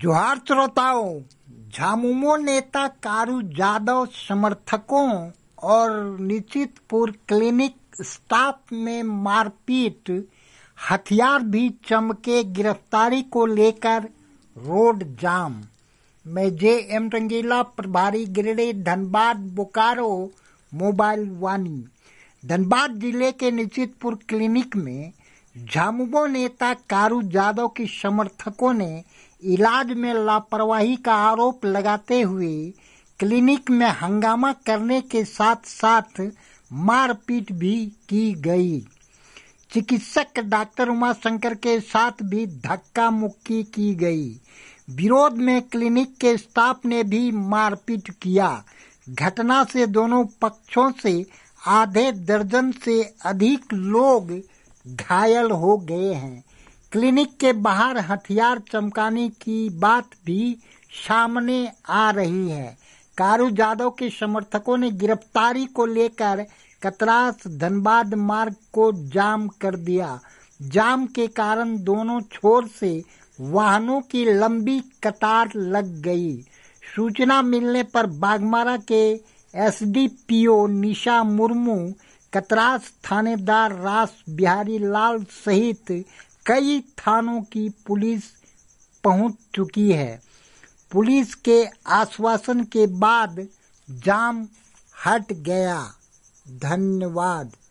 जोहार श्रोताओं, झामुमो नेता कारू जादव समर्थकों और निश्चितपुर क्लिनिक स्टाफ में मारपीट, हथियार भी चमके, गिरफ्तारी को लेकर रोड जाम। मैं जे.एम. रंगीला, प्रभारी गिरिडीह, धनबाद, बोकारो, मोबाइल वाणी। धनबाद जिले के निश्चितपुर क्लिनिक में झामुमो नेता कारू जादव के समर्थकों ने इलाज में लापरवाही का आरोप लगाते हुए क्लिनिक में हंगामा करने के साथ साथ मारपीट भी की गई। चिकित्सक डॉक्टर उमाशंकर के साथ भी धक्का मुक्की की गई। विरोध में क्लिनिक के स्टाफ ने भी मारपीट किया। घटना से दोनों पक्षों से आधे दर्जन से अधिक लोग घायल हो गए हैं। क्लिनिक के बाहर हथियार चमकाने की बात भी सामने आ रही है। कारू जादव के समर्थकों ने गिरफ्तारी को लेकर कतरास धनबाद मार्ग को जाम कर दिया। जाम के कारण दोनों छोर से वाहनों की लंबी कतार लग गई। सूचना मिलने पर बाघमारा के एसडीपीओ निशा मुर्मू, कतरास थानेदार रास बिहारी लाल सहित कई थानों की पुलिस पहुंच चुकी है। पुलिस के आश्वासन के बाद जाम हट गया। धन्यवाद।